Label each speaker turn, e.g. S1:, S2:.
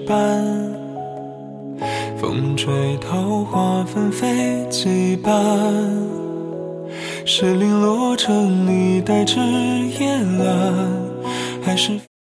S1: 般，风吹桃花纷飞几瓣，是零落成你呆滞夜阑，还是